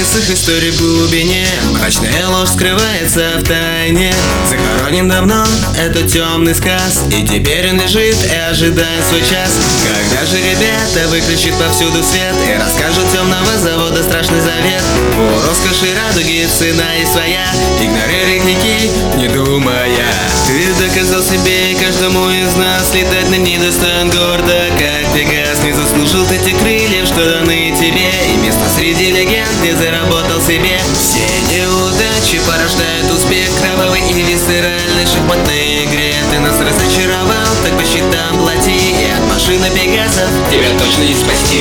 их историй в глубине. Мрачная ложь скрывается в тайне. Захоронен давно этот темный сказ, и теперь он лежит и ожидает свой час. Когда же ребята выключат повсюду свет и расскажут темного завода страшный завет? У роскоши радуги цена и своя, игнорируй греки, не думая. Ты доказал себе и каждому из нас, летать над ней достоин гордо, как Пегас. Не заслужил ты те крыльев, что даны тебе, и место среди легенд не заработал себе. Все неудачи порождают успех, кровавый и висцеральной шахматной игре. Ты нас разочаровал, так по счетам плати, и от машины Пегасов тебя точно не спасти.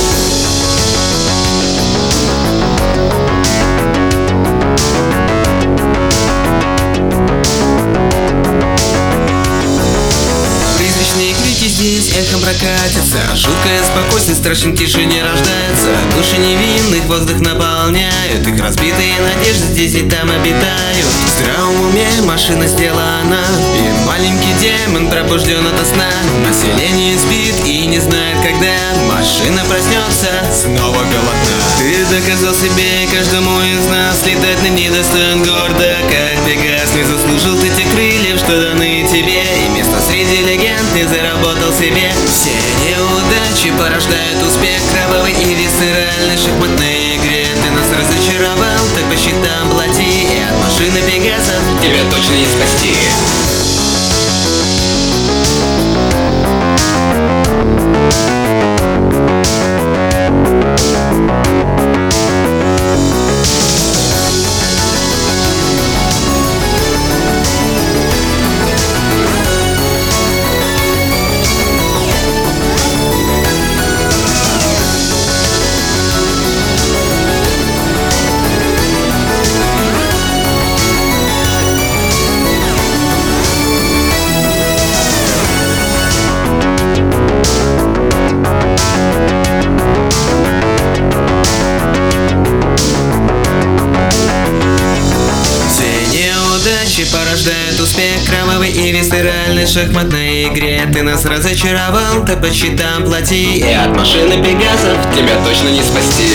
Здесь эхом прокатится жуткое спокойствие, страшен тишине рождается. Души невинных воздух наполняют, их разбитые надежды здесь и там обитают. В здравом уме машина сделана, и маленький демон пробужден ото сна. Население спит и не знает, когда машина проснется снова голодна. Ты доказал себе и каждому из нас, летать на ней достоин гордо, как Пегас. Не заслужил ты те крыльев, что даны тебе, и место среди легенд не заработал себе. Все неудачи порождают успех, кровавый и висцеральной шахматной игре. Ты нас разочаровал, так по счетам плати, и от машины Пегасов тебя точно не спасти. Порождает успех, кровавый и висцеральной шахматной игре. Ты нас разочаровал, ты по счетам плати, и от машины Пегасов тебя точно не спасти.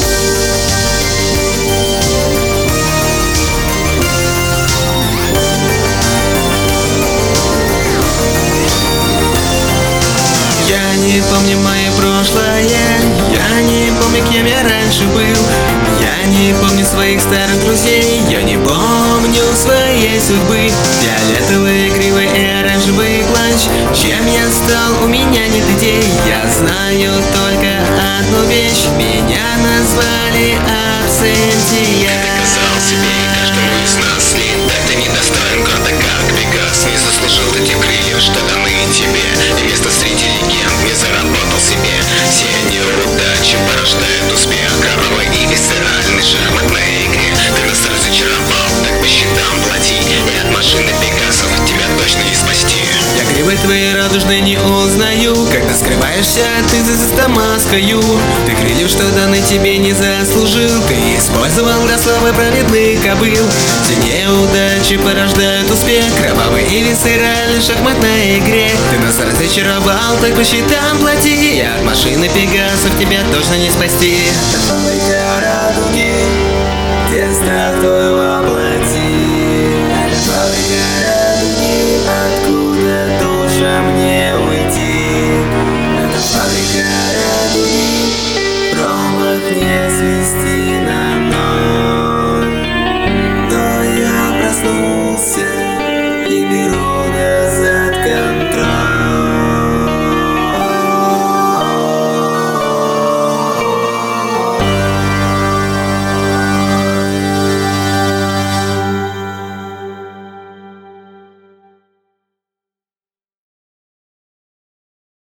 Я не помню мое прошлое, я не помню, кем я раньше был. Я не помню своих старых друзей, я не помню своей судьбы. Фиолетовый, игривый и оранжевый плащ, чем я стал, у меня нет идей. Я знаю только одну вещь, меня назвали абсентия. Ты доказал себе и каждому из нас, летать ты недостоин гордо, как Пегас. Не заслужил ты те крыльев, что даны тебе, и место среди легенд не заработал себе. Все неудачи порождают успех, кровавый и висцеральной шахматной игре. Ты нас разочаровал, так по счетам плати, и от машины Пегасов тебя точно не спасти. Я грибы твои радужные не узнаю, когда скрываешься ты за маскою. Ты крыльев, что даны тебе, не заслужил, ты использовал для славы праведных кобыл. Все неудачи порождают успех, кровавый и висцеральной шахматной игре. Ты нас разочаровал, так по счетам плати, и от машины Пегасов тебя точно не спасти. Радуги, где страх твой